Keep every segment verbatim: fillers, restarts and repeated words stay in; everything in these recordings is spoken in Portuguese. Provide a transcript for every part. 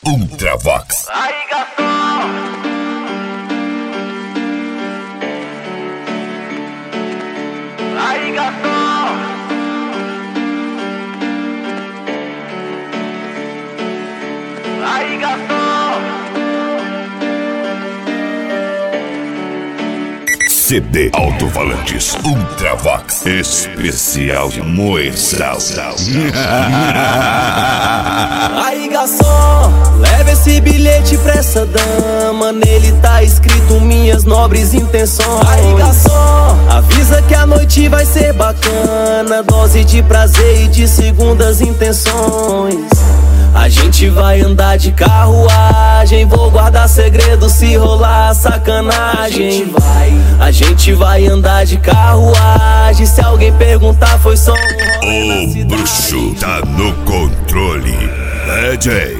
Ultravox. Aí, garçom! Aí, garçom! Aí, garçom! C D Alto-Falantes Ultravox especial de Moestal. Aí, garçom, leva esse bilhete pra essa dama. Nele tá escrito minhas nobres intenções. Aí, garçom, avisa que a noite vai ser bacana. Dose de prazer e de segundas intenções. A gente vai andar de carruagem, vou guardar segredo se rolar sacanagem. A gente vai, a gente vai andar de carruagem, se alguém perguntar foi só um O bruxo tá no controle. D J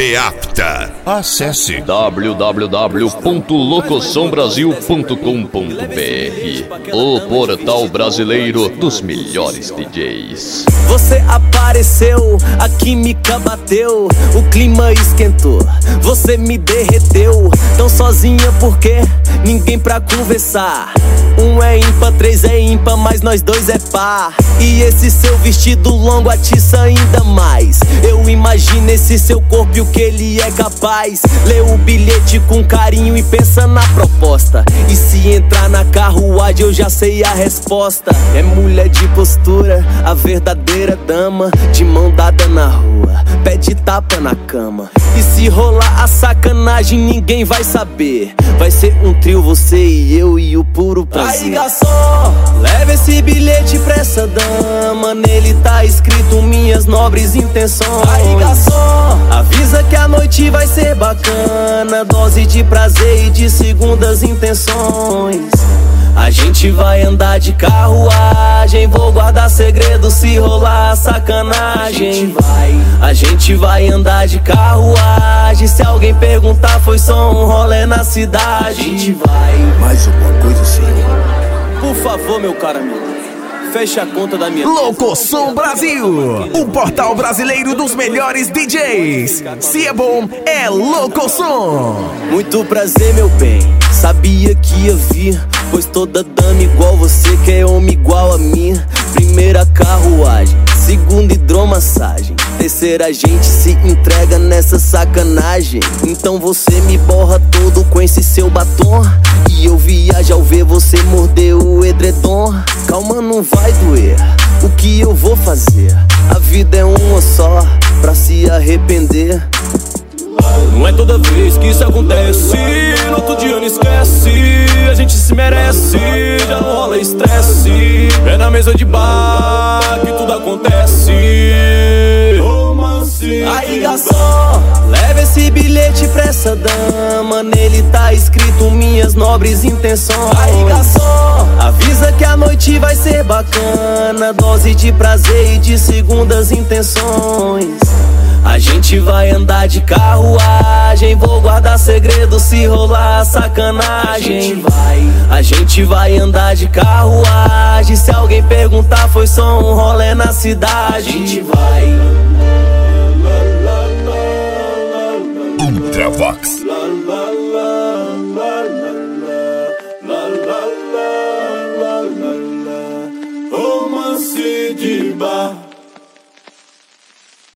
Deapta. Acesse w w w ponto locoção brasil ponto com ponto b r, o portal brasileiro dos melhores D Js. Você apareceu, a química bateu, o clima esquentou, você me derreteu. Tão sozinha porque ninguém pra conversar. Um é ímpar, três é ímpar, mas nós dois é par. E esse seu vestido longo atiça ainda mais. Eu imagino esse seu corpo e o que ele é capaz. Lê o bilhete com carinho e pensa na proposta. E se entrar na carruagem eu já sei a resposta. É mulher de postura, a verdadeira dama. De mão dada na rua, pede tapa na cama. E se rolar a sacanagem ninguém vai saber. Vai ser um trio, você e eu e o puro prazer. Aí, garçom, leva esse bilhete pra essa dama. Nele tá escrito minhas nobres intenções. Aí, garçom, avisa que a noite vai ser bacana. Dose de prazer e de segundas intenções. A gente vai andar de carruagem, vou guardar segredo se rolar sacanagem. A gente vai, a gente vai andar de carruagem, se alguém perguntar foi só um rolê na cidade. A gente vai. mais alguma coisa, senhor? Por favor, meu caro amigo, fecha a conta da minha Locoção Brasil, o portal brasileiro dos melhores D Js. Se é bom, é Locoção. Muito prazer, meu bem, sabia que ia vir, pois toda dama igual você quer homem igual a mim. Primeira carruagem, segunda hidromassagem, terceira a gente se entrega nessa sacanagem. Então você me borra todo com esse seu batom, e eu viajo ao ver você morder o edredom. Calma, não vai doer, o que eu vou fazer? A vida é uma só, pra se arrepender. Não é toda vez que isso acontece, no outro dia não esquece. A gente se merece, já não rola estresse. É na mesa de bar que tudo acontece. Aí, garçom, leva esse bilhete pra essa dama. Nele tá escrito minhas nobres intenções. Aí, garçom, avisa que a noite vai ser bacana. Dose de prazer e de segundas intenções. A gente vai andar de carruagem, vou guardar segredo se rolar sacanagem. A gente vai, a gente vai andar de carruagem, se alguém perguntar foi só um rolê na cidade. A gente vai.